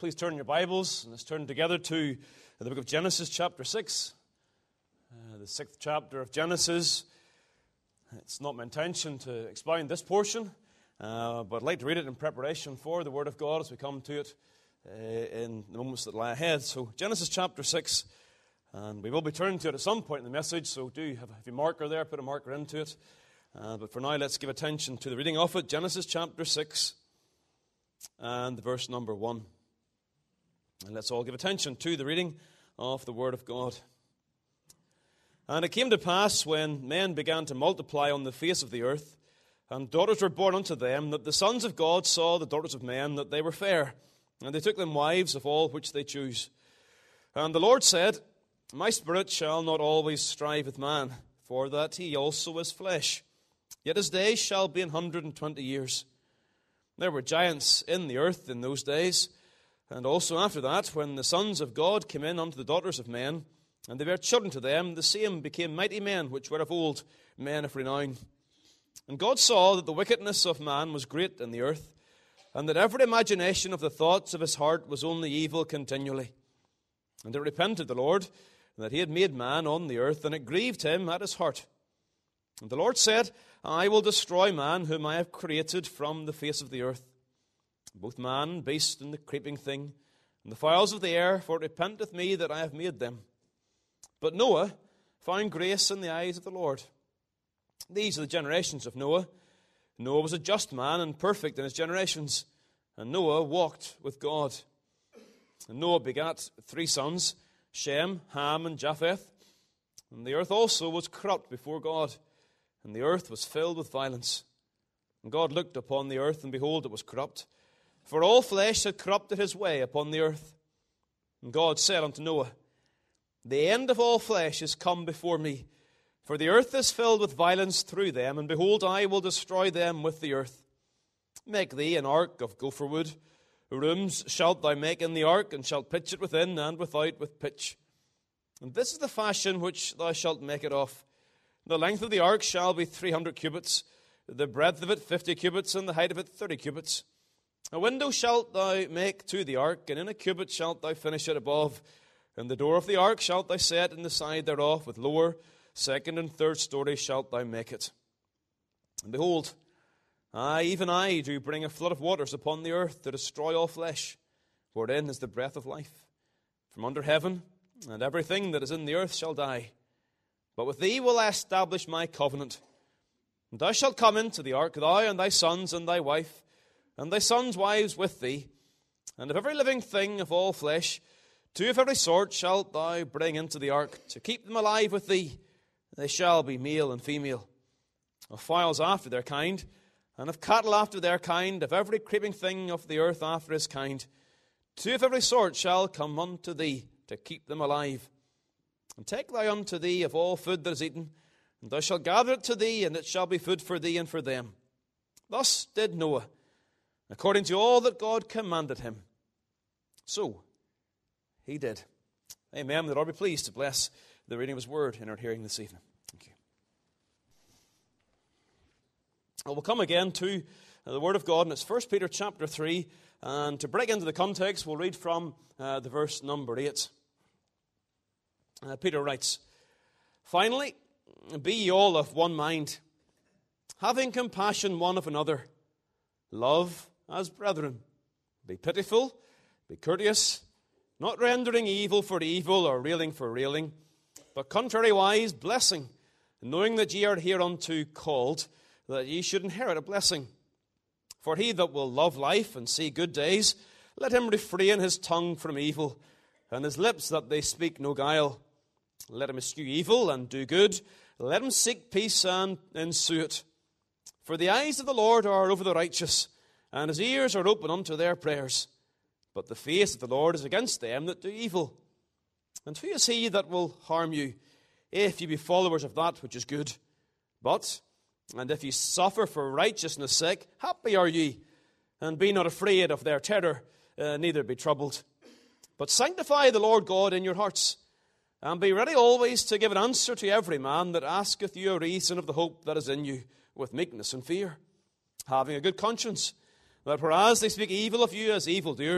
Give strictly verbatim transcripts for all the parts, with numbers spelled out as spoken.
Please turn your Bibles and let's turn together to the book of Genesis chapter six. Uh, the sixth chapter of Genesis. It's not my intention to expound this portion, uh, but I'd like to read it in preparation for the Word of God as we come to it uh, in the moments that lie ahead. So Genesis chapter six, and we will be turning to it at some point in the message, so do have, have your marker there, put a marker into it. Uh, but for now, let's give attention to the reading of it. Genesis chapter six and verse number one. And let's all give attention to the reading of the Word of God. And it came to pass, when men began to multiply on the face of the earth, and daughters were born unto them, that the sons of God saw the daughters of men, that they were fair, and they took them wives of all which they chose. And the Lord said, My spirit shall not always strive with man, for that he also is flesh. Yet his days shall be an hundred and twenty years. There were giants in the earth in those days, and also after that, when the sons of God came in unto the daughters of men, and they bare children to them, the same became mighty men, which were of old, men of renown. And God saw that the wickedness of man was great in the earth, and that every imagination of the thoughts of his heart was only evil continually. And it repented the Lord, that he had made man on the earth, and it grieved him at his heart. And the Lord said, I will destroy man, whom I have created from the face of the earth, both man and beast, and the creeping thing, and the fowls of the air, for it repenteth me that I have made them. But Noah found grace in the eyes of the Lord. These are the generations of Noah. Noah was a just man and perfect in his generations, and Noah walked with God. And Noah begat three sons, Shem, Ham, and Japheth. And the earth also was corrupt before God, and the earth was filled with violence. And God looked upon the earth, and behold, it was corrupt, for all flesh had corrupted his way upon the earth. And God said unto Noah, The end of all flesh is come before me, for the earth is filled with violence through them, and behold, I will destroy them with the earth. Make thee an ark of gopher wood. Rooms shalt thou make in the ark, and shalt pitch it within and without with pitch. And this is the fashion which thou shalt make it of. The length of the ark shall be three hundred cubits, the breadth of it fifty cubits, and the height of it thirty cubits. A window shalt thou make to the ark, and in a cubit shalt thou finish it above. And the door of the ark shalt thou set in the side thereof, with lower, second, and third story shalt thou make it. And behold, I, even I, do bring a flood of waters upon the earth to destroy all flesh, wherein is the breath of life. From under heaven, and everything that is in the earth shall die. But with thee will I establish my covenant. And thou shalt come into the ark, thou and thy sons and thy wife, and thy sons' wives with thee. And of every living thing of all flesh, two of every sort shalt thou bring into the ark, to keep them alive with thee. They shall be male and female. Of fowls after their kind, and of cattle after their kind, of every creeping thing of the earth after his kind. Two of every sort shall come unto thee, to keep them alive. And take thou unto thee of all food that is eaten, and thou shalt gather it to thee, and it shall be food for thee and for them. Thus did Noah, according to all that God commanded him. So he did. Amen. The Lord be pleased to bless the reading of his word in our hearing this evening. Thank you. Well, we'll come again to the word of God, and it's First Peter chapter three. And to break into the context, we'll read from uh, the verse number eight. Uh, Peter writes, Finally, be ye all of one mind, having compassion one of another. Love as brethren. Be pitiful, be courteous, not rendering evil for evil or railing for railing, but contrariwise blessing, knowing that ye are hereunto called, that ye should inherit a blessing. For he that will love life and see good days, let him refrain his tongue from evil, and his lips that they speak no guile. Let him eschew evil and do good. Let him seek peace and ensue it. For the eyes of the Lord are over the righteous, and his ears are open unto their prayers. But the face of the Lord is against them that do evil. And who is he that will harm you, if ye be followers of that which is good? But, and if ye suffer for righteousness' sake, happy are ye, and be not afraid of their terror, uh, neither be troubled. But sanctify the Lord God in your hearts, and be ready always to give an answer to every man that asketh you a reason of the hope that is in you, with meekness and fear, having a good conscience, that whereas they speak evil of you as evildoers,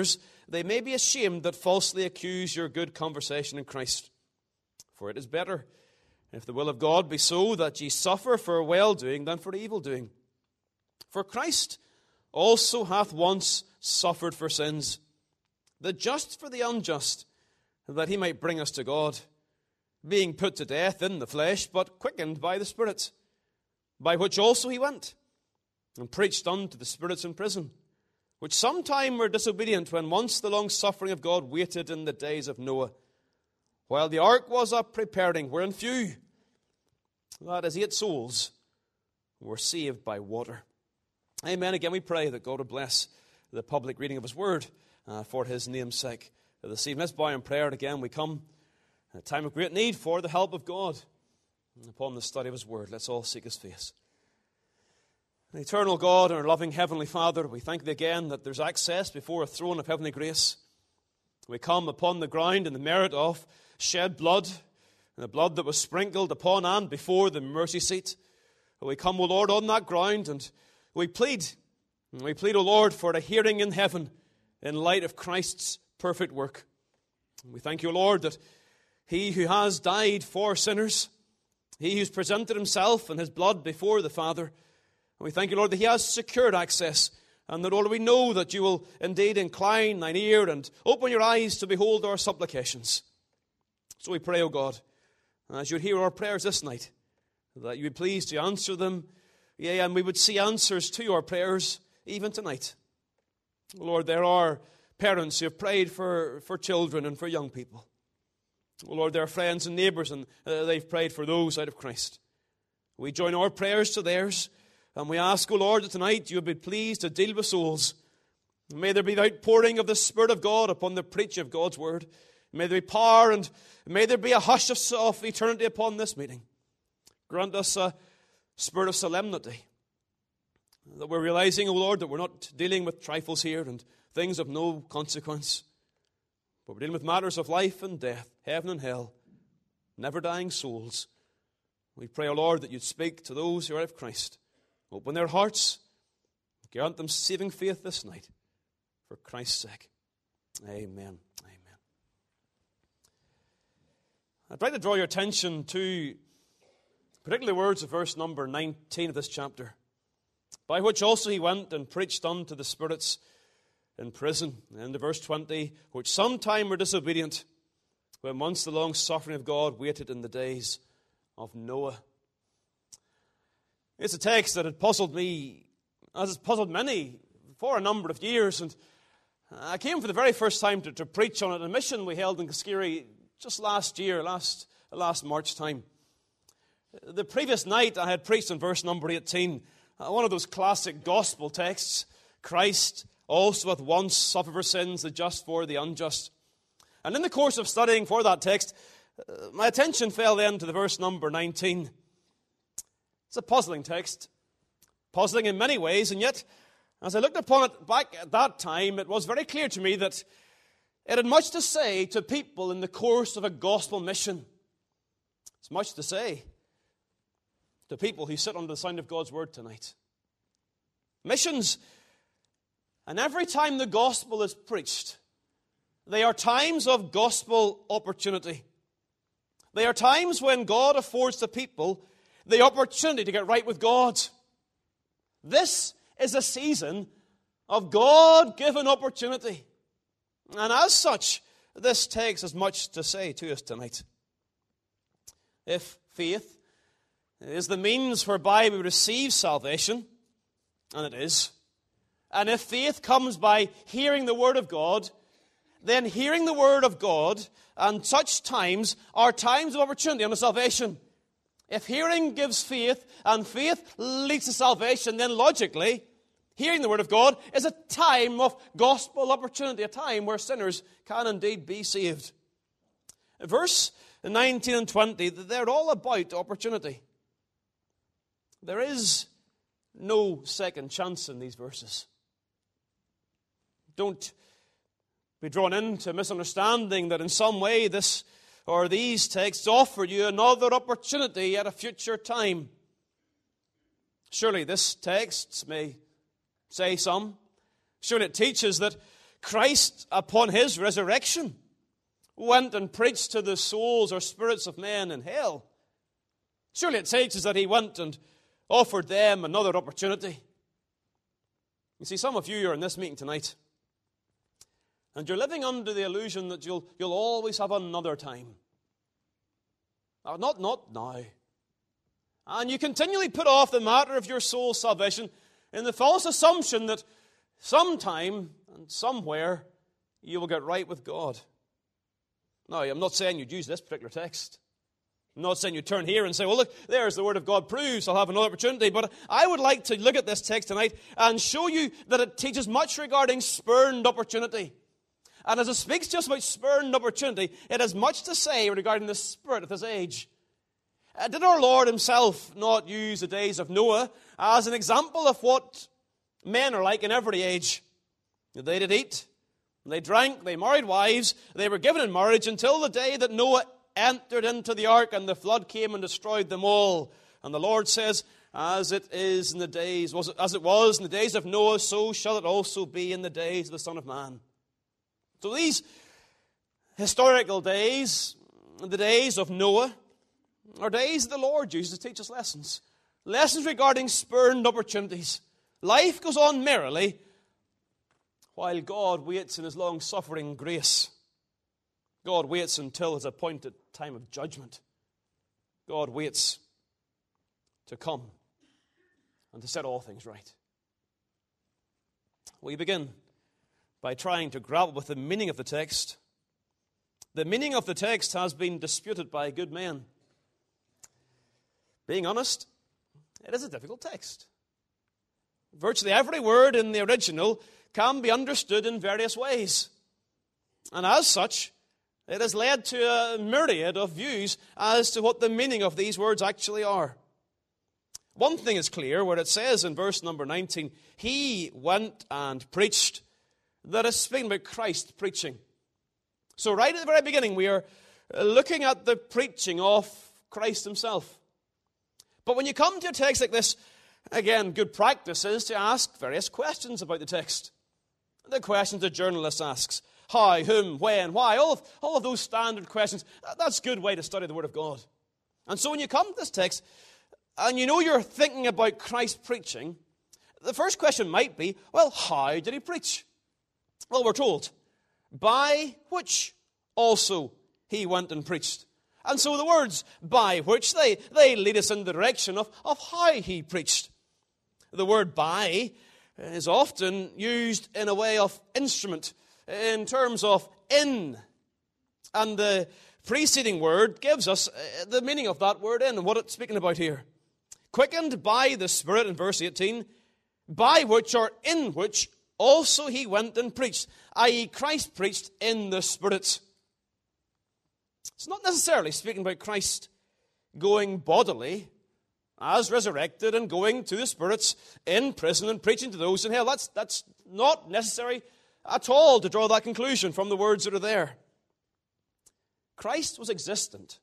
they may be ashamed that falsely accuse your good conversation in Christ. For it is better, if the will of God be so, that ye suffer for well-doing than for evil-doing. For Christ also hath once suffered for sins, the just for the unjust, that he might bring us to God, being put to death in the flesh, but quickened by the Spirit, by which also he went, and preached unto the spirits in prison, which sometime were disobedient, when once the long suffering of God waited in the days of Noah, while the ark was up preparing, wherein few, that is, eight souls, were saved by water. Amen. Again, we pray that God will bless the public reading of his word uh, for his name's sake. This evening, let's bow in prayer, and again we come at a time of great need for the help of God. And upon the study of his word, let's all seek his face. Eternal God and our loving Heavenly Father, we thank thee again that there's access before a throne of heavenly grace. We come upon the ground in the merit of shed blood, and the blood that was sprinkled upon and before the mercy seat. We come, O Lord, on that ground, and we plead, we plead, O Lord, for a hearing in heaven in light of Christ's perfect work. We thank you, Lord, that he who has died for sinners, he who's presented himself and his blood before the Father, and we thank you, Lord, that he has secured access, and that, Lord, we know that you will indeed incline thine ear and open your eyes to behold our supplications. So we pray, O God, as you would hear our prayers this night, that you would please to answer them, yea, and we would see answers to our prayers even tonight. Lord, there are parents who have prayed for, for children and for young people. Lord, there are friends and neighbours, and uh, they've prayed for those out of Christ. We join our prayers to theirs, and we ask, O Lord, that tonight you would be pleased to deal with souls. May there be the outpouring of the Spirit of God upon the preach of God's word. May there be power, and may there be a hush of, of eternity upon this meeting. Grant us a spirit of solemnity, that we're realizing, O Lord, that we're not dealing with trifles here and things of no consequence, but we're dealing with matters of life and death, heaven and hell, never-dying souls. We pray, O Lord, that you'd speak to those who are out of Christ. Open their hearts, grant them saving faith this night, for Christ's sake. Amen. Amen. I'd like to draw your attention to particularly words of verse number nineteen of this chapter. By which also he went and preached unto the spirits in prison. And to verse twenty, which sometime were disobedient, when once the long suffering of God waited in the days of Noah. It's a text that had puzzled me, as it's puzzled many, for a number of years. And I came for the very first time to, to preach on it, a mission we held in Casciri just last year, last, last March time. The previous night I had preached on verse number eighteen, one of those classic gospel texts. Christ also hath once suffered for sins, the just for the unjust. And in the course of studying for that text, uh, my attention fell then to the verse number nineteen. It's a puzzling text, puzzling in many ways, and yet, as I looked upon it back at that time, it was very clear to me that it had much to say to people in the course of a gospel mission. It's much to say to people who sit under the sound of God's word tonight. Missions, and every time the gospel is preached, they are times of gospel opportunity. They are times when God affords the people the opportunity to get right with God. This is a season of God-given opportunity. And as such, this takes as much to say to us tonight. If faith is the means whereby we receive salvation, and it is, and if faith comes by hearing the Word of God, then hearing the Word of God and such times are times of opportunity unto salvation. If hearing gives faith and faith leads to salvation, then logically, hearing the Word of God is a time of gospel opportunity, a time where sinners can indeed be saved. Verse nineteen and twenty, they're all about opportunity. There is no second chance in these verses. Don't be drawn into misunderstanding that in some way this or these texts offer you another opportunity at a future time. Surely this text may say some. Surely it teaches that Christ, upon his resurrection, went and preached to the souls or spirits of men in hell. Surely it takes us that he went and offered them another opportunity. You see, some of you are in this meeting tonight, and you're living under the illusion that you'll, you'll always have another time. Now, not, not now. And you continually put off the matter of your soul's salvation in the false assumption that sometime and somewhere you will get right with God. Now, I'm not saying you'd use this particular text. I'm not saying you turn here and say, well, look, there's the Word of God proves I'll have another opportunity. But I would like to look at this text tonight and show you that it teaches much regarding spurned opportunity. And as it speaks just about spurned opportunity, it has much to say regarding the spirit of this age. Uh, did our Lord himself not use the days of Noah as an example of what men are like in every age? They did eat, they drank, they married wives, they were given in marriage until the day that Noah entered into the ark and the flood came and destroyed them all. And the Lord says, as it is in the days, was it, as it was in the days of Noah, so shall it also be in the days of the Son of Man. So these historical days, the days of Noah, are days that the Lord uses to teach us lessons. Lessons regarding spurned opportunities. Life goes on merrily while God waits in his long-suffering grace. God waits until his appointed time of judgment. God waits to come and to set all things right. We begin by trying to grapple with the meaning of the text. The meaning of the text has been disputed by good men. Being honest, it is a difficult text. Virtually every word in the original can be understood in various ways. And as such, it has led to a myriad of views as to what the meaning of these words actually are. One thing is clear, where it says in verse number nineteen, he went and preached, that is speaking about Christ preaching. So right at the very beginning, we are looking at the preaching of Christ himself. But when you come to a text like this, again, good practice is to ask various questions about the text. The questions a journalist asks. How, whom, when, why, all of, all of those standard questions. That's a good way to study the Word of God. And so when you come to this text, and you know you're thinking about Christ preaching, the first question might be, well, how did he preach? Well, we're told, by which also he went and preached. And so the words by which, they, they lead us in the direction of, of how he preached. The word by is often used in a way of instrument, in terms of in. And the preceding word gives us the meaning of that word in and what it's speaking about here. Quickened by the Spirit in verse eighteen, by which or in which also he went and preached, that is Christ preached in the Spirit. It's not necessarily speaking about Christ going bodily as resurrected and going to the spirits in prison and preaching to those in hell. That's, that's not necessary at all to draw that conclusion from the words that are there. Christ was existent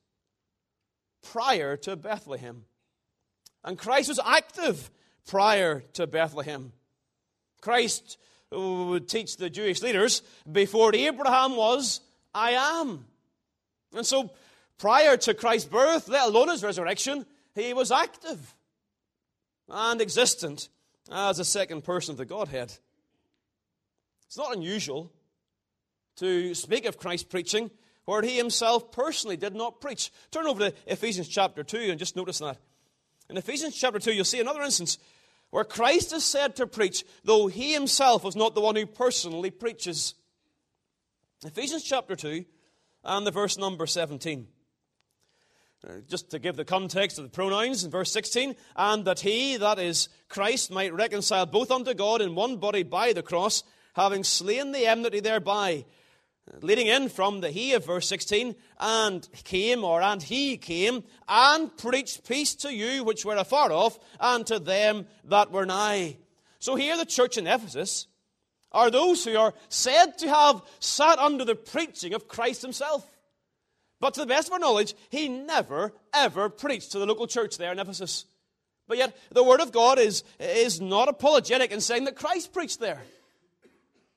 prior to Bethlehem. And Christ was active prior to Bethlehem. Christ would teach the Jewish leaders, before Abraham was, I am. And so, prior to Christ's birth, let alone his resurrection, he was active and existent as a second person of the Godhead. It's not unusual to speak of Christ preaching where he himself personally did not preach. Turn over to Ephesians chapter two and just notice that. In Ephesians chapter two, you'll see another instance where Christ is said to preach, though he himself was not the one who personally preaches. Ephesians chapter two and the verse number seventeen. Uh, just to give the context of the pronouns in verse sixteen, and that he, that is Christ, might reconcile both unto God in one body by the cross, having slain the enmity thereby. Leading in from the he of verse sixteen, and came, or and he came, and preached peace to you which were afar off, and to them that were nigh. So here the church in Ephesus are those who are said to have sat under the preaching of Christ himself. But to the best of our knowledge, he never, ever preached to the local church there in Ephesus. But yet, the Word of God is, is not apologetic in saying that Christ preached there.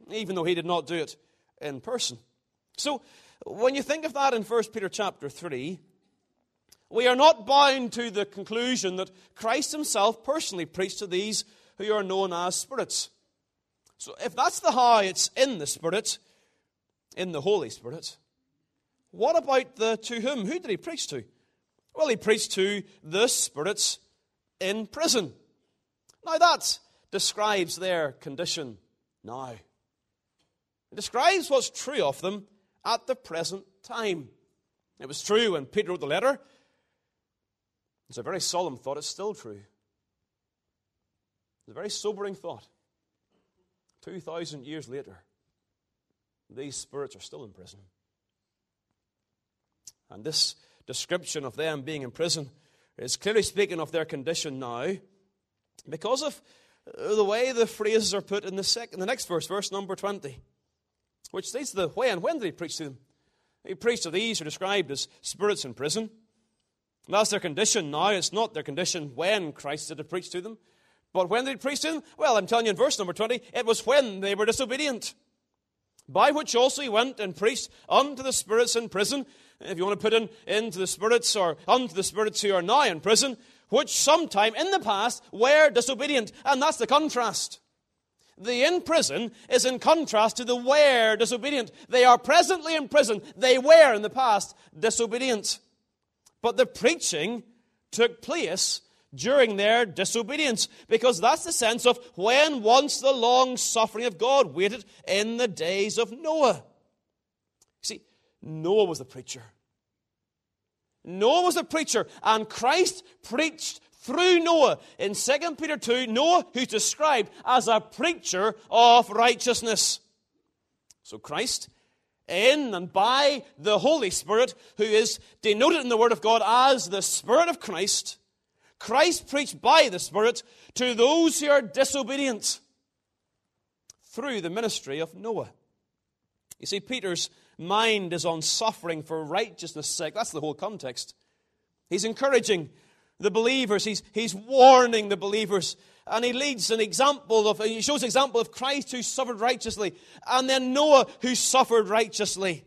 even though he did not do it in person. So, when you think of that in First Peter chapter three, we are not bound to the conclusion that Christ himself personally preached to these who are known as spirits. So if that's the how, it's in the Spirit, in the Holy Spirit, what about the to whom? Who did he preach to? Well, he preached to the spirits in prison. Now that describes their condition now. It describes what's true of them at the present time. It was true when Peter wrote the letter. It's a very solemn thought. It's still true. It's a very sobering thought. Two thousand years later, these spirits are still in prison. And this description of them being in prison is clearly speaking of their condition now because of the way the phrases are put in the, second, the next verse, verse number twenty, which states the when. When did he preach to them? He preached to these who are described as spirits in prison. That's their condition now. It's not their condition when Christ did preach to them. But when did he preach to them? Well, I'm telling you in verse number twenty, it was when they were disobedient. By which also he went and preached unto the spirits in prison. If you want to put in into the spirits or unto the spirits who are now in prison, which sometime in the past were disobedient. And that's the contrast. The in prison is in contrast to the were disobedient. They are presently in prison. They were in the past disobedient. But the preaching took place during their disobedience, because that's the sense of when once the long suffering of God waited in the days of Noah. See, Noah was the preacher. Noah was the preacher, and Christ preached through Noah. In Second Peter two, Noah, who's described as a preacher of righteousness. So Christ, in and by the Holy Spirit, who is denoted in the Word of God as the Spirit of Christ, Christ preached by the Spirit to those who are disobedient through the ministry of Noah. You see, Peter's mind is on suffering for righteousness' sake. That's the whole context. He's encouraging the believers. He's, he's warning the believers. And he leads an example of, he shows an example of Christ who suffered righteously, and then Noah who suffered righteously.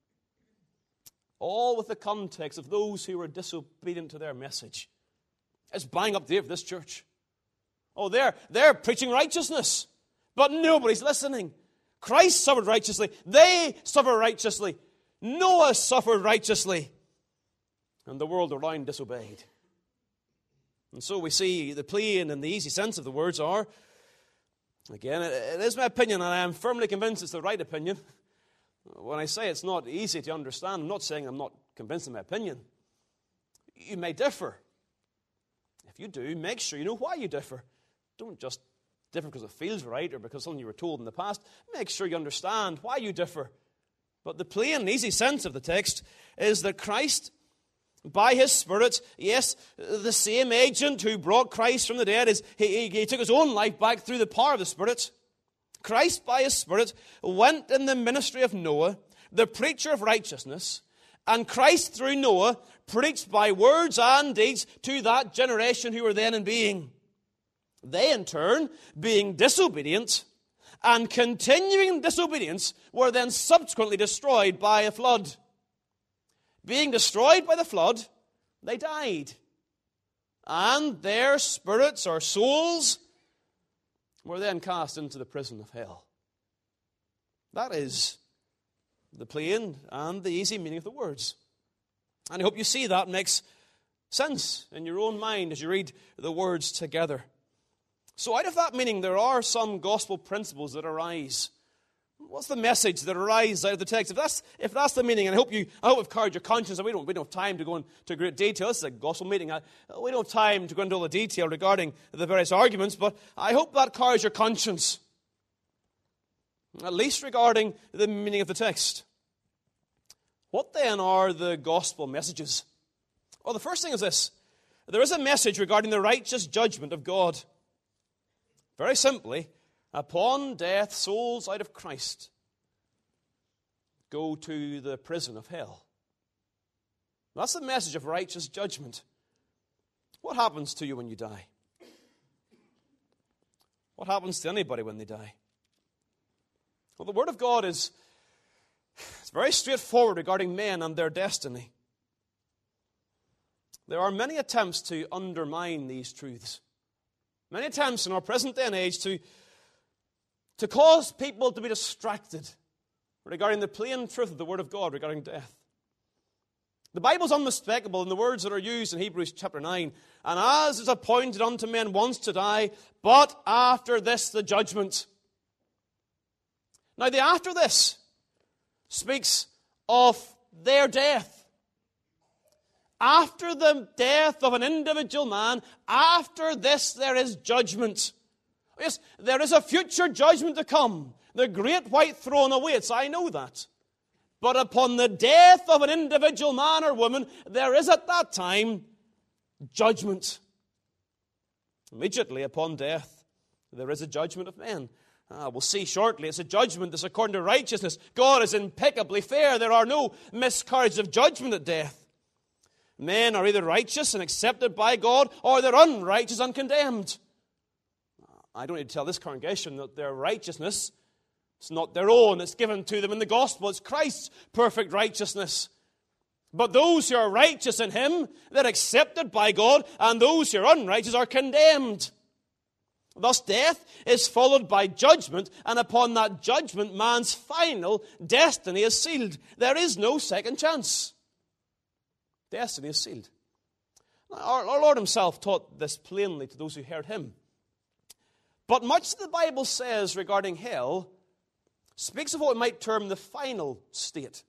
All with the context of those who were disobedient to their message. It's bang up there for this church. Oh, they're, they're preaching righteousness, but nobody's listening. Christ suffered righteously. They suffered righteously. Noah suffered righteously. And the world around disobeyed. And so we see the plain and the easy sense of the words are, again, it, it is my opinion, and I am firmly convinced it's the right opinion. When I say it's not easy to understand, I'm not saying I'm not convinced of my opinion. You may differ. If you do, make sure you know why you differ. Don't just differ because it feels right or because something you were told in the past. Make sure you understand why you differ. But the plain and easy sense of the text is that Christ, by his Spirit, yes, the same agent who brought Christ from the dead, is he, he, he took his own life back through the power of the Spirit. Christ, by his Spirit, went in the ministry of Noah, the preacher of righteousness, and Christ, through Noah, preached by words and deeds to that generation who were then in being. They, in turn, being disobedient and continuing in disobedience, were then subsequently destroyed by a flood. Being destroyed by the flood, they died. And their spirits or souls were then cast into the prison of hell. That is the plain and the easy meaning of the words. And I hope you see that makes sense in your own mind as you read the words together. So out of that meaning, there are some gospel principles that arise. What's the message that arises out of the text? If that's if that's the meaning, and I hope you, I hope I've carried your conscience, and we don't we don't have time to go into great detail. This is a gospel meeting. I, we don't have time to go into all the detail regarding the various arguments, but I hope that carries your conscience, at least regarding the meaning of the text. What then are the gospel messages? Well, the first thing is this. There is a message regarding the righteous judgment of God. Very simply, upon death, souls out of Christ go to the prison of hell. That's the message of righteous judgment. What happens to you when you die? What happens to anybody when they die? Well, the Word of God is it's very straightforward regarding men and their destiny. There are many attempts to undermine these truths. Many attempts in our present day and age to, to cause people to be distracted regarding the plain truth of the Word of God regarding death. The Bible is unmistakable in the words that are used in Hebrews chapter nine. And as is appointed unto men once to die, but after this the judgment. Now the after this speaks of their death. After the death of an individual man, after this there is judgment. Yes, there is a future judgment to come. The great white throne awaits, I know that. But upon the death of an individual man or woman, there is at that time judgment. Immediately upon death, there is a judgment of men. Ah, we'll see shortly, it's a judgment that's according to righteousness. God is impeccably fair. There are no miscarriages of judgment at death. Men are either righteous and accepted by God, or they're unrighteous and condemned. I don't need to tell this congregation that their righteousness, it's not their own. It's given to them in the gospel. It's Christ's perfect righteousness. But those who are righteous in Him, they're accepted by God, and those who are unrighteous are condemned. Thus death is followed by judgment, and upon that judgment, man's final destiny is sealed. There is no second chance. Destiny is sealed. Our, our Lord Himself taught this plainly to those who heard Him. But much the Bible says regarding hell speaks of what we might term the final state.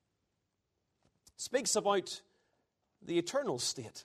Speaks about the eternal state.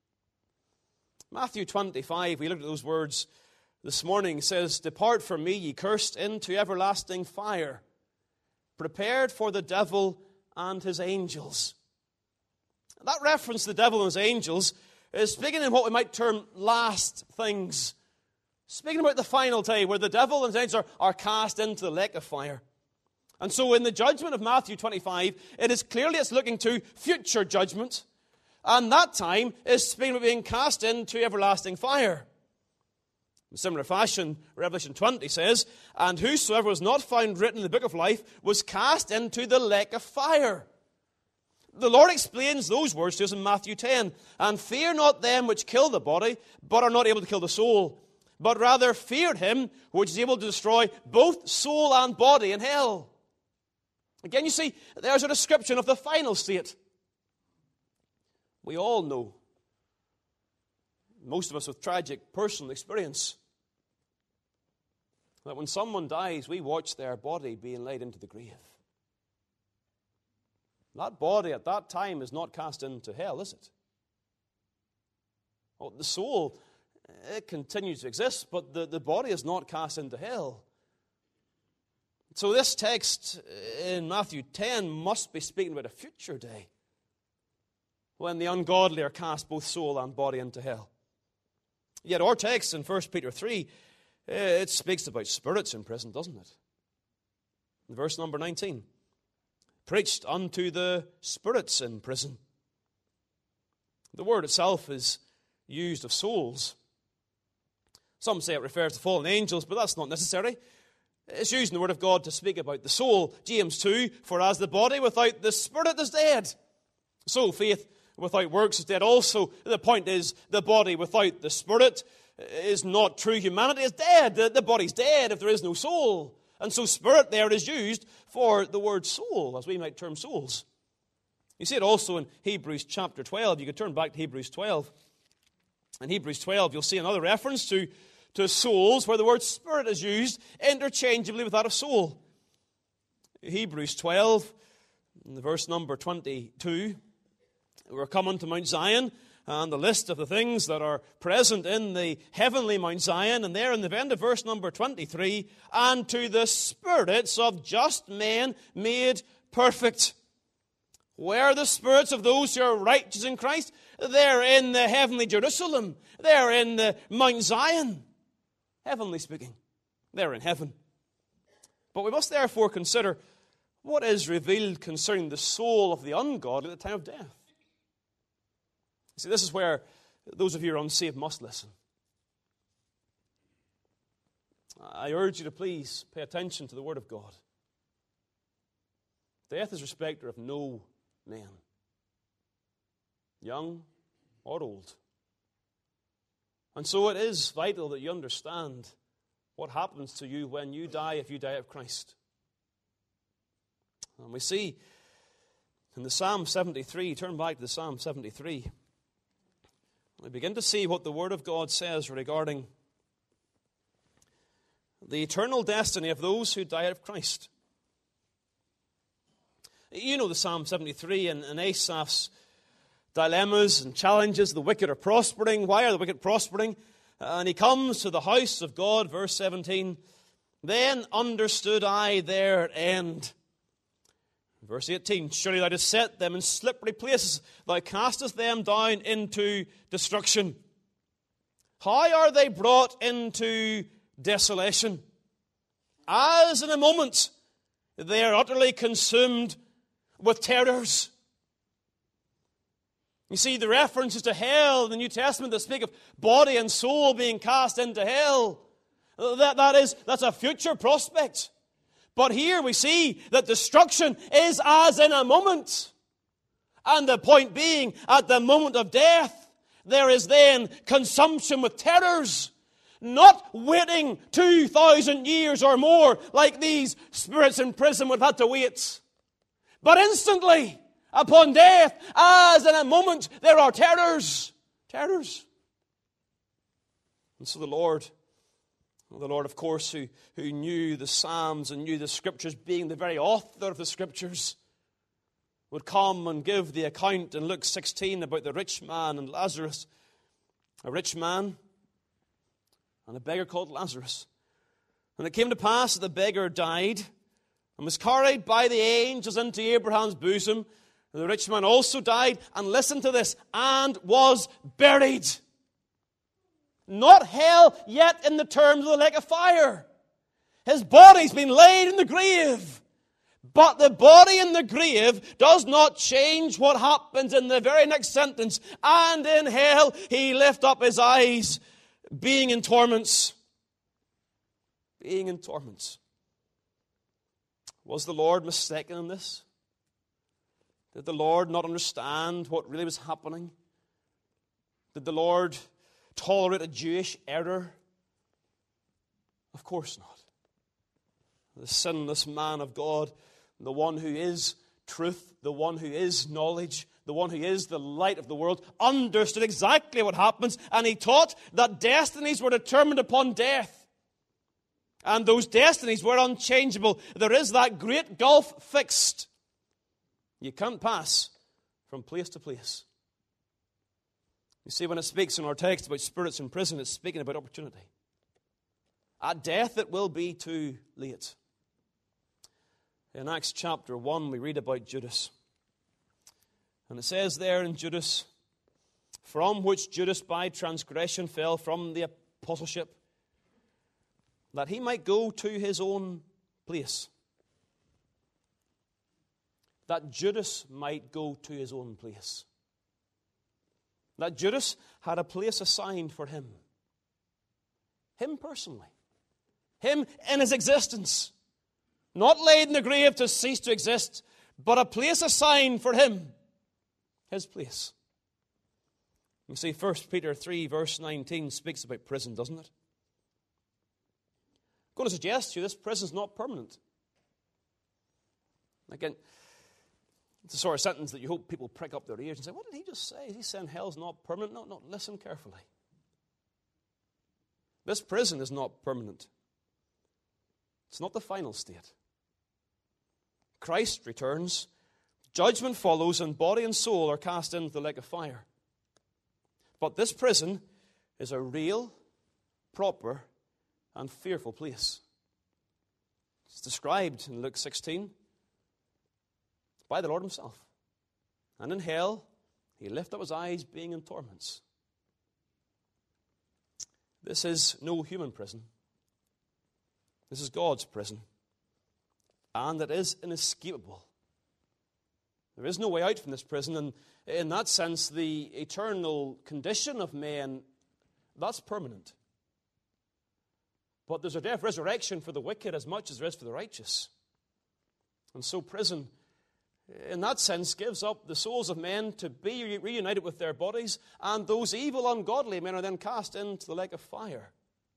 Matthew twenty-five, we looked at those words this morning, says, "Depart from me, ye cursed, into everlasting fire, prepared for the devil and his angels." That reference to the devil and his angels is speaking in what we might term last things. Speaking about the final day where the devil and his angels are, are cast into the lake of fire. And so in the judgment of Matthew twenty-five, it is clearly it's looking to future judgment. And that time is speaking of being cast into everlasting fire. In similar fashion, Revelation twenty says, "And whosoever was not found written in the book of life was cast into the lake of fire." The Lord explains those words to us in Matthew ten. "And fear not them which kill the body, but are not able to kill the soul, but rather feared Him which is able to destroy both soul and body in hell." Again, you see, there's a description of the final state. We all know, most of us with tragic personal experience, that when someone dies, we watch their body being laid into the grave. That body at that time is not cast into hell, is it? Well, the soul, it continues to exist, but the, the body is not cast into hell. So this text in Matthew ten must be speaking about a future day when the ungodly are cast both soul and body into hell. Yet our text in First Peter three, it speaks about spirits in prison, doesn't it? In verse number nineteen. "Preached unto the spirits in prison." The word itself is used of souls. Some say it refers to fallen angels, but that's not necessary. It's used in the Word of God to speak about the soul. James two, "For as the body without the spirit is dead, so faith without works is dead also." The point is, the body without the spirit is not true humanity. It's dead. The, the body's dead if there is no soul. And so spirit there is used for the word soul, as we might term souls. You see it also in Hebrews chapter twelve. You could turn back to Hebrews twelve. In Hebrews twelve, you'll see another reference to, to souls where the word spirit is used interchangeably with that of soul. Hebrews twelve, verse number twenty-two. "We're come unto Mount Zion, and the list of the things that are present in the heavenly Mount Zion." And there in the end of verse number twenty-three, "And to the spirits of just men made perfect." Where are the spirits of those who are righteous in Christ? They're in the heavenly Jerusalem. They're in the Mount Zion. Heavenly speaking, they're in heaven. But we must therefore consider what is revealed concerning the soul of the ungodly at the time of death. See, this is where those of you who are unsaved must listen. I urge you to please pay attention to the Word of God. Death is respecter of no men, young or old. And so it is vital that you understand what happens to you when you die if you die of Christ. And we see in the Psalm seventy-three, turn back to the Psalm seventy-three, we begin to see what the Word of God says regarding the eternal destiny of those who die out of Christ. You know the Psalm seventy-three and, and Asaph's dilemmas and challenges. The wicked are prospering. Why are the wicked prospering? And he comes to the house of God, verse seventeen. Then understood I their end. Verse eighteen, surely thou didst set them in slippery places. Thou castest them down into destruction. How are they brought into desolation? As in a moment they are utterly consumed with terrors. You see, the references to hell in the New Testament that speak of body and soul being cast into hell, that, that is, that's a future prospect. But here we see that destruction is as in a moment. And the point being, at the moment of death, there is then consumption with terrors. Not waiting two thousand years or more like these spirits in prison would have had to wait. But instantly, upon death, as in a moment, there are terrors. Terrors. And so the Lord... The Lord, of course, who, who knew the Psalms and knew the Scriptures, being the very author of the Scriptures, would come and give the account in Luke sixteen about the rich man and Lazarus. A rich man and a beggar called Lazarus. And it came to pass that the beggar died and was carried by the angels into Abraham's bosom. And the rich man also died, and listen to this, and was buried. Not hell, yet in the terms of the lake of fire. His body's been laid in the grave. But the body in the grave does not change what happens in the very next sentence. And in hell he lift up his eyes, being in torments. Being in torments. Was the Lord mistaken in this? Did the Lord not understand what really was happening? Did the Lord tolerate a Jewish error? Of course not. The sinless man of God, the one who is truth, the one who is knowledge, the one who is the light of the world, understood exactly what happens, and he taught that destinies were determined upon death. And those destinies were unchangeable. There is that great gulf fixed. You can't pass from place to place. You see, when it speaks in our text about spirits in prison, it's speaking about opportunity. At death, it will be too late. In Acts chapter one, we read about Judas. And it says there in Judas, from which Judas by transgression fell from the apostleship, that he might go to his own place. That Judas might go to his own place. That Judas had a place assigned for him. Him personally. Him in his existence. Not laid in the grave to cease to exist, but a place assigned for him. His place. You see, First Peter three verse nineteen speaks about prison, doesn't it? I'm going to suggest to you this prison is not permanent. Again, it's the sort of sentence that you hope people prick up their ears and say, what did he just say? Is he saying hell's not permanent? No, no, listen carefully. This prison is not permanent. It's not the final state. Christ returns, judgment follows, and body and soul are cast into the lake of fire. But this prison is a real, proper, and fearful place. It's described in Luke sixteen. By the Lord himself. And in hell, he lifted up his eyes, being in torments. This is no human prison. This is God's prison. And it is inescapable. There is no way out from this prison. And in that sense, the eternal condition of men, that's permanent. But there's a day of resurrection for the wicked as much as there is for the righteous. And so prison in that sense, gives up the souls of men to be reunited with their bodies, and those evil, ungodly men are then cast into the lake of fire.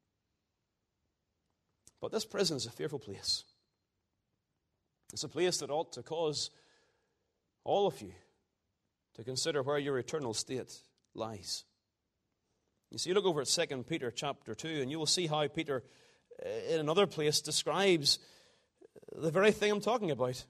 But this prison is a fearful place. It's a place that ought to cause all of you to consider where your eternal state lies. You see, look over at Second Peter chapter two, and you will see how Peter, in another place, describes the very thing I'm talking about.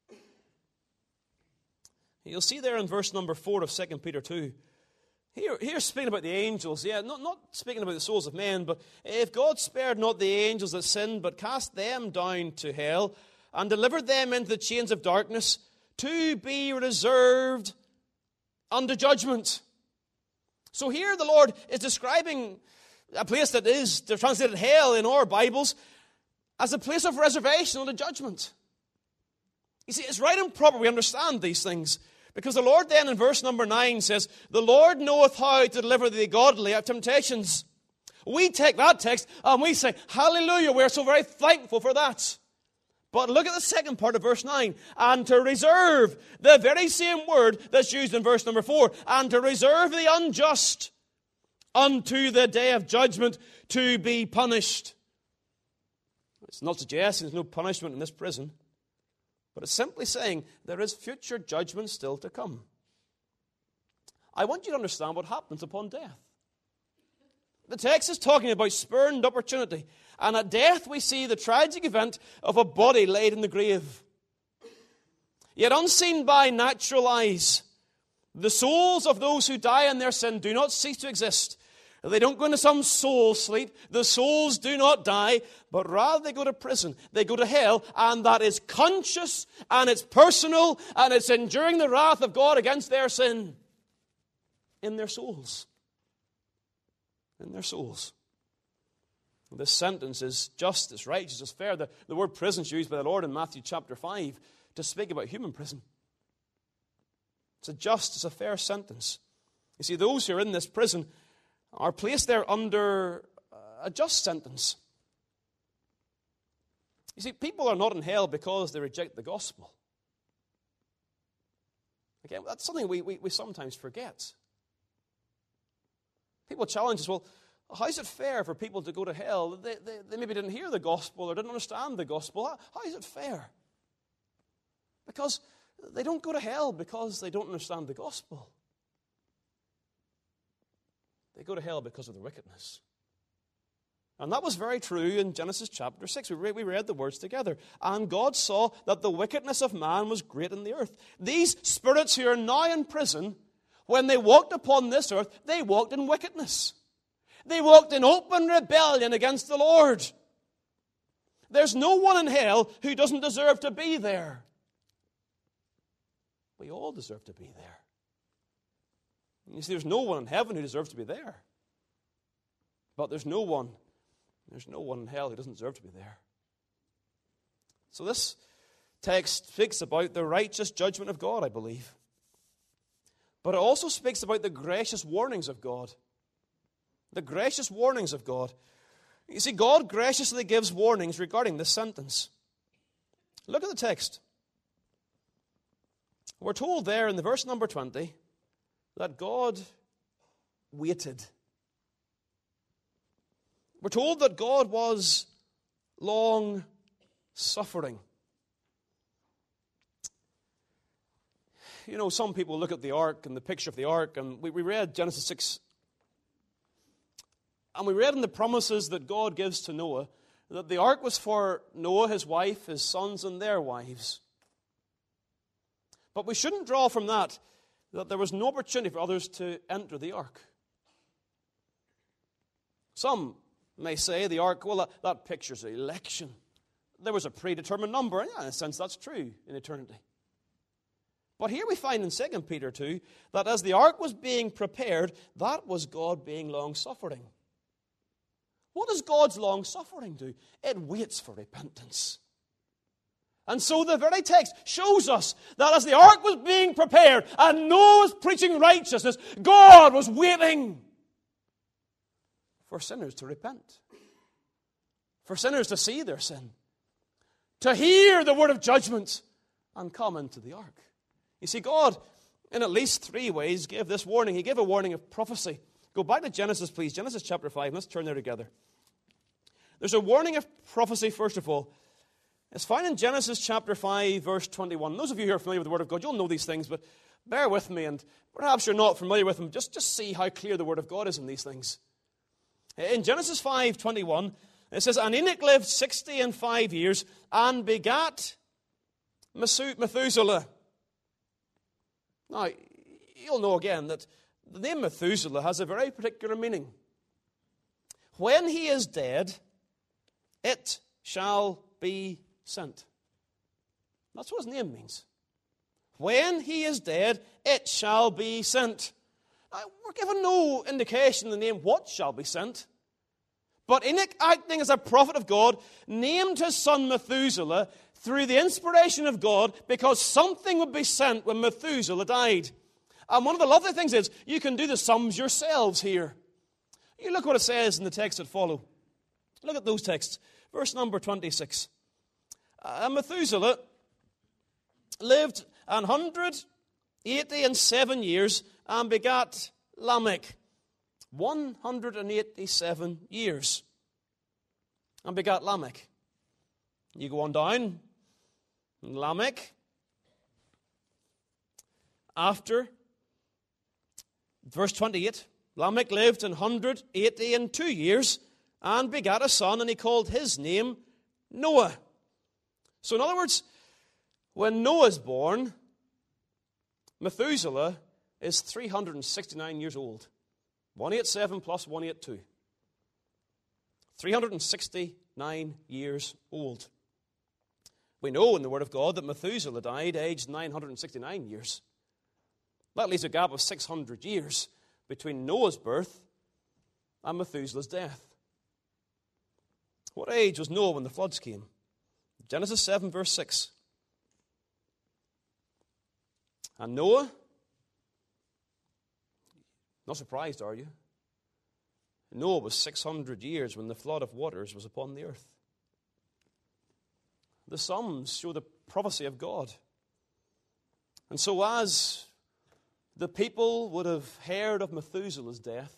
You'll see there in verse number four of Second Peter two, here, here speaking about the angels, yeah, not, not speaking about the souls of men, but if God spared not the angels that sinned, but cast them down to hell, and delivered them into the chains of darkness, to be reserved unto judgment. So here the Lord is describing a place that is translated hell in our Bibles as a place of reservation unto judgment. You see, it's right and proper we understand these things, because the Lord then in verse number nine says, the Lord knoweth how to deliver the godly out of temptations. We take that text and we say, hallelujah, we're so very thankful for that. But look at the second part of verse nine. And to reserve, the very same word that's used in verse number four. And to reserve the unjust unto the day of judgment to be punished. It's not suggesting there's no punishment in this prison, but it's simply saying there is future judgment still to come. I want you to understand what happens upon death. The text is talking about spurned opportunity. And at death we see the tragic event of a body laid in the grave. Yet unseen by natural eyes, the souls of those who die in their sin do not cease to exist. They don't go into some soul sleep. The souls do not die, but rather they go to prison. They go to hell, and that is conscious, and it's personal, and it's enduring the wrath of God against their sin in their souls. In their souls. This sentence is just, it's righteous, it's fair. The, the word prison is used by the Lord in Matthew chapter five to speak about human prison. It's a just, it's a fair sentence. You see, those who are in this prison are placed there under a just sentence. You see, people are not in hell because they reject the gospel. Again, that's something we, we, we sometimes forget. People challenge us, well, how is it fair for people to go to hell? They, they, they maybe didn't hear the gospel or didn't understand the gospel. How, how is it fair? Because they don't go to hell because they don't understand the gospel. They go to hell because of their wickedness. And that was very true in Genesis chapter six. We read, we read the words together. And God saw that the wickedness of man was great in the earth. These spirits who are now in prison, when they walked upon this earth, they walked in wickedness. They walked in open rebellion against the Lord. There's no one in hell who doesn't deserve to be there. We all deserve to be there. You see, there's no one in heaven who deserves to be there. But there's no one, there's no one in hell who doesn't deserve to be there. So this text speaks about the righteous judgment of God, I believe. But it also speaks about the gracious warnings of God. The gracious warnings of God. You see, God graciously gives warnings regarding this sentence. Look at the text. We're told there in the verse number twenty that God waited. We're told that God was long suffering. You know, some people look at the ark and the picture of the ark, and we, we read Genesis six, and we read in the promises that God gives to Noah that the ark was for Noah, his wife, his sons, and their wives. But we shouldn't draw from that that there was no opportunity for others to enter the ark. Some may say the ark, well, that, that pictures election. There was a predetermined number, and yeah, in a sense that's true in eternity. But here we find in Second Peter two that as the ark was being prepared, that was God being long-suffering. What does God's long-suffering do? It waits for repentance. And so the very text shows us that as the ark was being prepared and Noah was preaching righteousness, God was waiting for sinners to repent, for sinners to see their sin, to hear the word of judgment and come into the ark. You see, God, in at least three ways, gave this warning. He gave a warning of prophecy. Go back to Genesis, please. Genesis chapter five. Let's turn there together. There's a warning of prophecy, first of all. It's found in Genesis chapter five, verse twenty-one. Those of you who are familiar with the Word of God, you'll know these things, but bear with me, and perhaps you're not familiar with them. Just, just see how clear the Word of God is in these things. In Genesis five twenty-one, it says, "And Enoch lived sixty and five years, and begat Methuselah." Now, you'll know again that the name Methuselah has a very particular meaning. When he is dead, it shall be sent. That's what his name means. When he is dead, it shall be sent. Now, we're given no indication in the name what shall be sent. But Enoch, acting as a prophet of God, named his son Methuselah through the inspiration of God because something would be sent when Methuselah died. And one of the lovely things is you can do the sums yourselves here. You look what it says in the text that follow. Look at those texts. Verse number twenty-six. And Methuselah lived an hundred eighty and seven years and begat Lamech. One hundred and eighty-seven years. And begat Lamech. You go on down. Lamech, after verse twenty-eight, Lamech lived an hundred eighty and two years and begat a son, and he called his name Noah. So in other words, when Noah is born, Methuselah is three hundred sixty-nine years old. one hundred eighty-seven plus one hundred eighty-two. three hundred sixty-nine years old. We know in the Word of God that Methuselah died aged nine hundred sixty-nine years. That leaves a gap of six hundred years between Noah's birth and Methuselah's death. What age was Noah when the floods came? Genesis seven, verse six. And Noah, not surprised, are you? Noah was six hundred years when the flood of waters was upon the earth. The Psalms show the prophecy of God. And so as the people would have heard of Methuselah's death,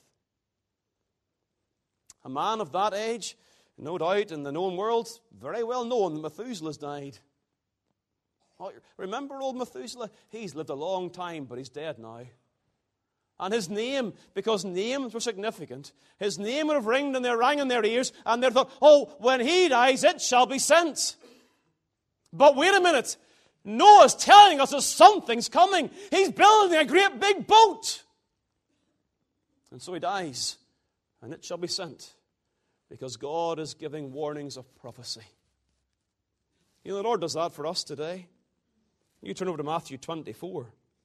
a man of that age, no doubt in the known world, very well known that Methuselah's died. Oh, remember old Methuselah? He's lived a long time, but he's dead now. And his name, because names were significant, his name would have ringed in their, rang in their ears, and they thought, oh, when he dies, it shall be sent. But wait a minute. Noah's telling us that something's coming. He's building a great big boat. And so he dies, and it shall be sent, because God is giving warnings of prophecy. You know, the Lord does that for us today. You turn over to Matthew twenty-four.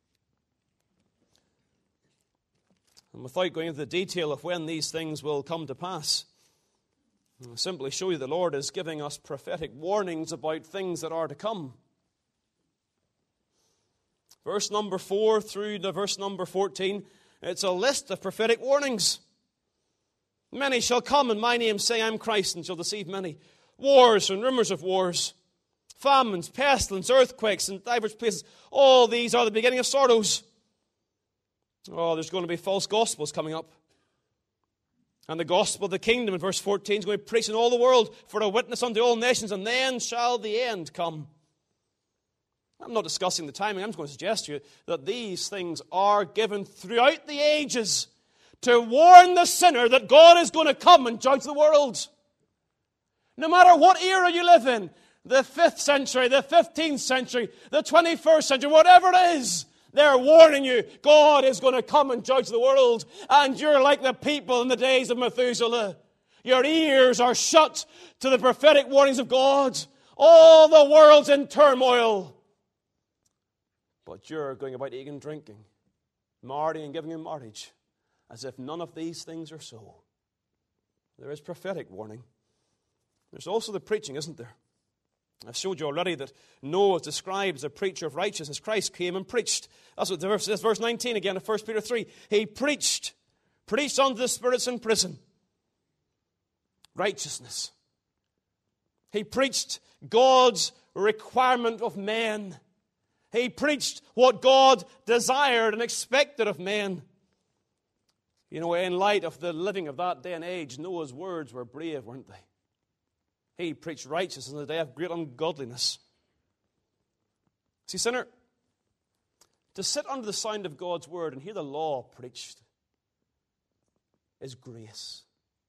And without going into the detail of when these things will come to pass, I'll simply show you the Lord is giving us prophetic warnings about things that are to come. Verse number four through to verse number fourteen, it's a list of prophetic warnings. Many shall come in my name, say, I'm Christ, and shall deceive many. Wars and rumors of wars, famines, pestilence, earthquakes, and divers places. All these are the beginning of sorrows. Oh, there's going to be false gospels coming up. And the gospel of the kingdom in verse fourteen is going to be preached in all the world for a witness unto all nations, and then shall the end come. I'm not discussing the timing. I'm just going to suggest to you that these things are given throughout the ages to warn the sinner that God is going to come and judge the world. No matter what era you live in, the fifth century, the fifteenth century, the twenty-first century, whatever it is, they're warning you, God is going to come and judge the world. And you're like the people in the days of Methuselah. Your ears are shut to the prophetic warnings of God. All the world's in turmoil. But you're going about eating and drinking, marrying and giving in marriage, as if none of these things are so. There is prophetic warning. There's also the preaching, isn't there? I've showed you already that Noah is described as a preacher of righteousness. Christ came and preached. That's what the verse says, verse nineteen again of First Peter three. He preached, preached unto the spirits in prison. Righteousness. He preached God's requirement of men. He preached what God desired and expected of men. You know, in light of the living of that day and age, Noah's words were brave, weren't they? He preached righteousness in the day of great ungodliness. See, sinner, to sit under the sound of God's word and hear the law preached is grace.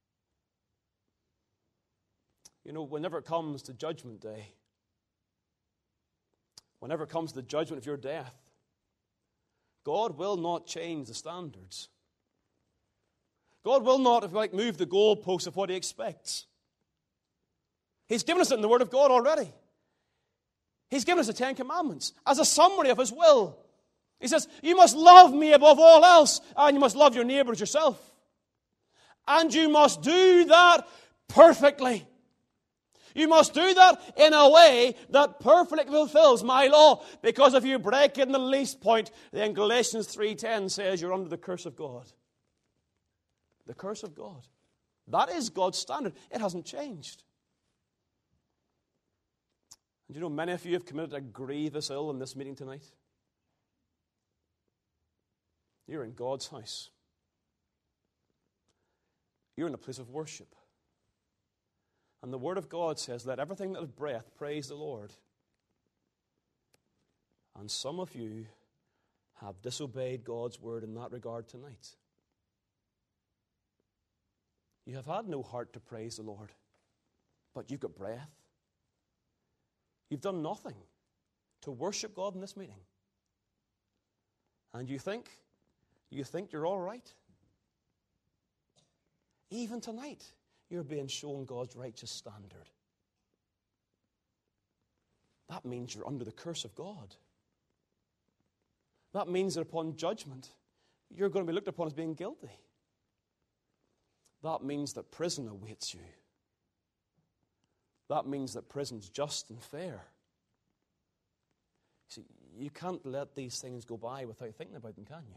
You know, whenever it comes to judgment day, whenever it comes to the judgment of your death, God will not change the standards. God will not, if you like, move the goalposts of what He expects. He's given us it in the Word of God already. He's given us the Ten Commandments as a summary of His will. He says, you must love me above all else, and you must love your neighbor as yourself. And you must do that perfectly. You must do that in a way that perfectly fulfills my law. Because if you break it in the least point, then Galatians three ten says you're under the curse of God. The curse of God. That is God's standard. It hasn't changed. And you know, many of you have committed a grievous ill in this meeting tonight. You're in God's house. You're in a place of worship. And the Word of God says, let everything that has breath praise the Lord. And some of you have disobeyed God's Word in that regard tonight. You have had no heart to praise the Lord, but you've got breath. You've done nothing to worship God in this meeting. And you think, you think you're all right? Even tonight, you're being shown God's righteous standard. That means you're under the curse of God. That means that upon judgment, you're going to be looked upon as being guilty. That means that prison awaits you. That means that prison's just and fair. See, you can't let these things go by without thinking about them, can you?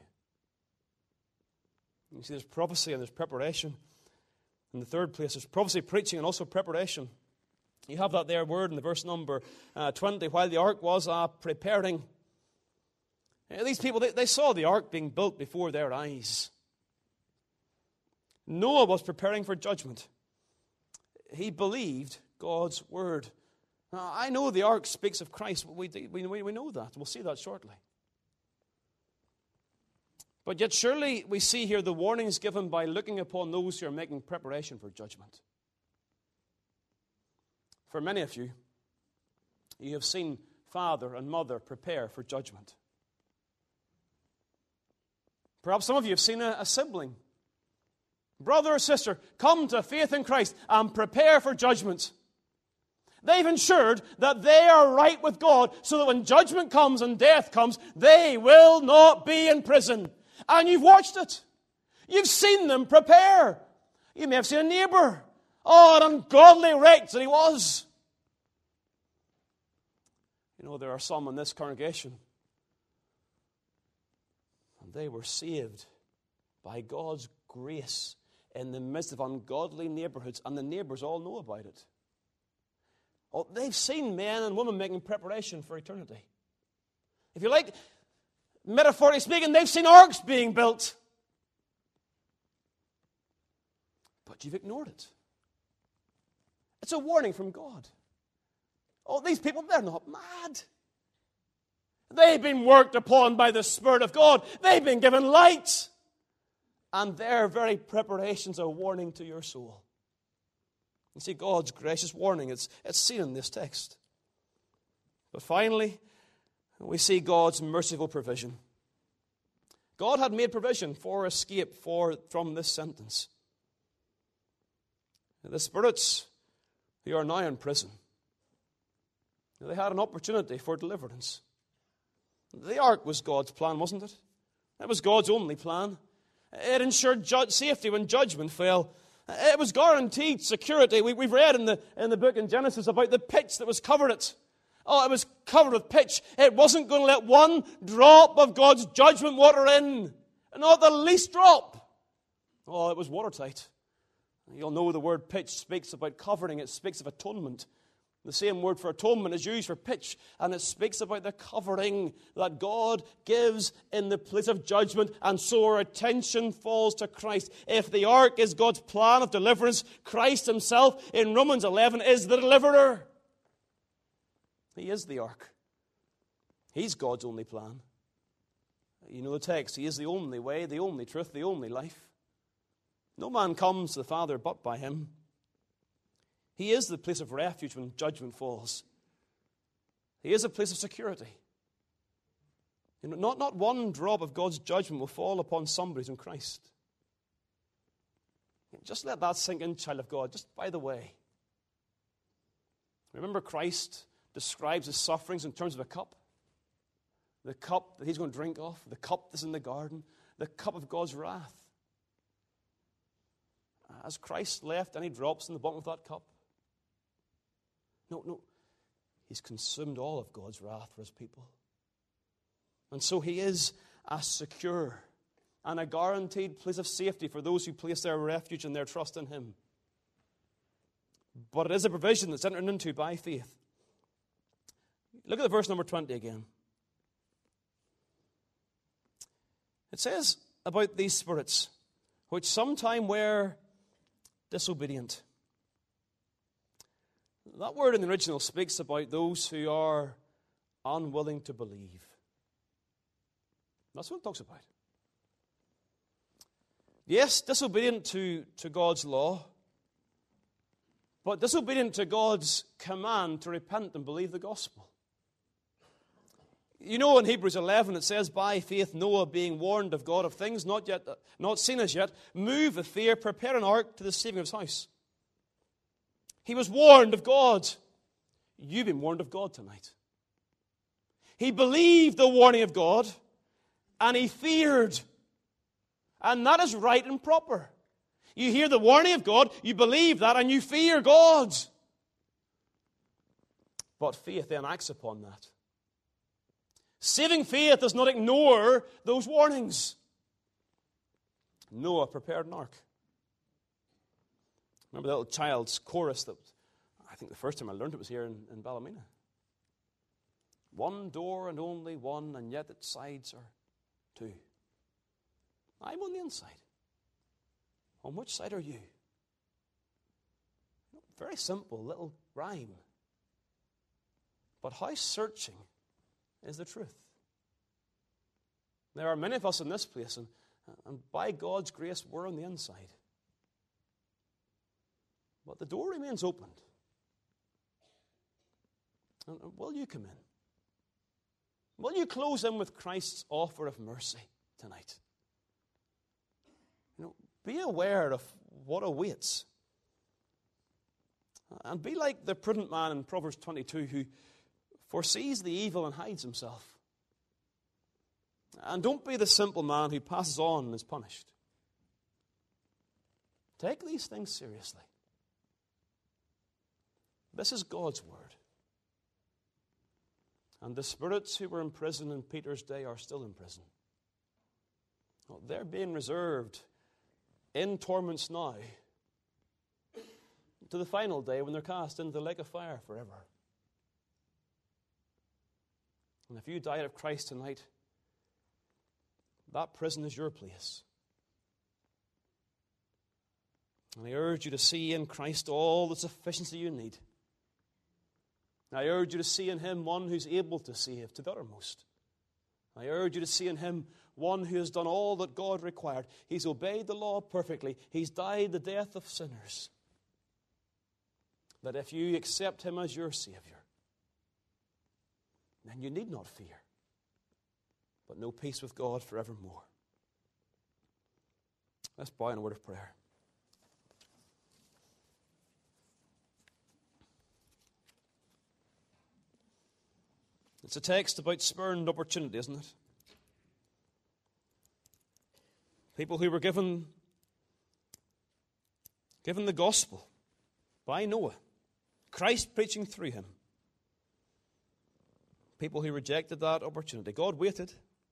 You see, there's prophecy and there's preparation. In the third place, there's prophecy, preaching, and also preparation. You have that there word in the verse number uh, twenty. While the ark was uh, preparing, uh, these people, they, they saw the ark being built before their eyes. Noah was preparing for judgment. He believed God's word. Now, I know the ark speaks of Christ. We, we, we know that. We'll see that shortly. But yet surely we see here the warnings given by looking upon those who are making preparation for judgment. For many of you, you have seen father and mother prepare for judgment. Perhaps some of you have seen a, a sibling, brother or sister, come to faith in Christ and prepare for judgment. They've ensured that they are right with God so that when judgment comes and death comes, they will not be in prison. And you've watched it. You've seen them prepare. You may have seen a neighbor. Oh, an ungodly wretch that he was. You know, there are some in this congregation, and they were saved by God's grace in the midst of ungodly neighborhoods, and the neighbors all know about it. Oh, they've seen men and women making preparation for eternity. If you like, metaphorically speaking, they've seen arks being built. But you've ignored it. It's a warning from God. Oh, these people, they're not mad. They've been worked upon by the Spirit of God. They've been given light. And their very preparations are a warning to your soul. You see, God's gracious warning, it's, it's seen in this text. But finally, we see God's merciful provision. God had made provision for escape for, from this sentence. The spirits who are now in prison, they had an opportunity for deliverance. The ark was God's plan, wasn't it? It was God's only plan. It ensured ju- safety when judgment fell. It was guaranteed security. We, we've read in the, in the book in Genesis about the pitch that was covered it. Oh, it was covered with pitch. It wasn't going to let one drop of God's judgment water in. Not the least drop. Oh, it was watertight. You'll know the word pitch speaks about covering. It speaks of atonement. The same word for atonement is used for pitch, and it speaks about the covering that God gives in the place of judgment, and so our attention falls to Christ. If the ark is God's plan of deliverance, Christ himself in Romans eleven is the deliverer. He is the ark. He's God's only plan. You know the text. He is the only way, the only truth, the only life. No man comes to the Father but by him. He is the place of refuge when judgment falls. He is a place of security. You know, not, not one drop of God's judgment will fall upon somebody who's in Christ. Just let that sink in, child of God. Just by the way, remember Christ describes his sufferings in terms of a cup. The cup that he's going to drink off, the cup that's in the garden, the cup of God's wrath. Has Christ left any drops in the bottom of that cup? No, no. He's consumed all of God's wrath for his people. And so he is a secure and a guaranteed place of safety for those who place their refuge and their trust in him. But it is a provision that's entered into by faith. Look at the verse number twenty again. It says about these spirits, which sometime were disobedient. That word in the original speaks about those who are unwilling to believe. That's what it talks about. Yes, disobedient to, to God's law, but disobedient to God's command to repent and believe the gospel. You know, in Hebrews eleven it says, by faith Noah, being warned of God of things not yet, not seen as yet, moved with fear, prepare an ark to the saving of his house. He was warned of God. You've been warned of God tonight. He believed the warning of God, and he feared. And that is right and proper. You hear the warning of God, you believe that, and you fear God. But faith then acts upon that. Saving faith does not ignore those warnings. Noah prepared an ark. Remember the little child's chorus that I think the first time I learned it was here in, in Ballymena. One door and only one, and yet its sides are two. I'm on the inside. On which side are you? Very simple little rhyme. But how searching is the truth. There are many of us in this place, and, and by God's grace, we're on the inside. But the door remains opened. And will you come in? Will you close in with Christ's offer of mercy tonight? You know, be aware of what awaits. And be like the prudent man in Proverbs twenty-two who foresees the evil and hides himself. And don't be the simple man who passes on and is punished. Take these things seriously. This is God's word. And the spirits who were in prison in Peter's day are still in prison. Well, they're being reserved in torments now to the final day when they're cast into the lake of fire forever. And if you died of Christ tonight, that prison is your place. And I urge you to see in Christ all the sufficiency you need. I urge you to see in him one who's able to save to the uttermost. I urge you to see in him one who has done all that God required. He's obeyed the law perfectly. He's died the death of sinners. That if you accept him as your Savior, then you need not fear, but know peace with God forevermore. Let's bow in a word of prayer. It's a text about spurned opportunity, isn't it? People who were given, given the gospel by Noah, Christ preaching through him. People who rejected that opportunity. God waited.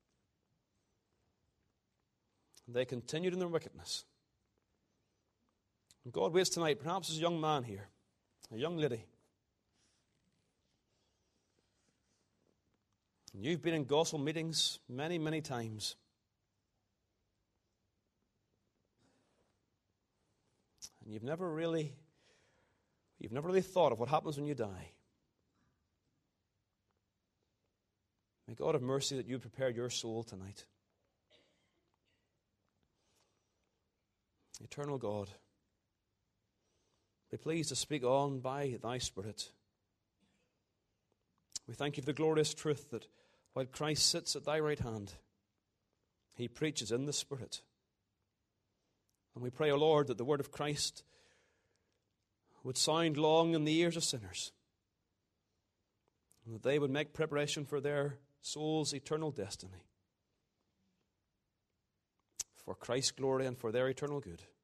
They continued in their wickedness. And God waits tonight. Perhaps there's a young man here, a young lady, And you've been in gospel meetings many, many times. And you've never really, you've never really thought of what happens when you die. May God have mercy that you prepare your soul tonight. Eternal God, be pleased to speak on by thy Spirit. We thank you for the glorious truth that while Christ sits at thy right hand, he preaches in the Spirit. And we pray, O Lord, that the word of Christ would sound long in the ears of sinners, and that they would make preparation for their soul's eternal destiny, for Christ's glory and for their eternal good.